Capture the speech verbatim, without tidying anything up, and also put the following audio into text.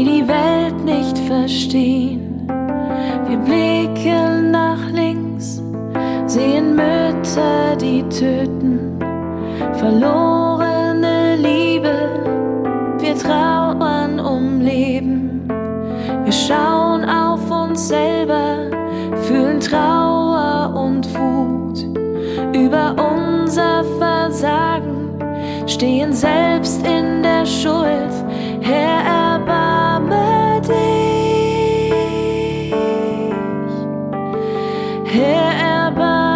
die die Welt nicht verstehen. Wir blicken nach links, sehen Mütter, die töten, verlorene Liebe. Wir trauern um Leben, wir schauen auf uns selber, fühlen Trauer und Wut über unser Versagen, stehen selbst in der Schuld. Herr,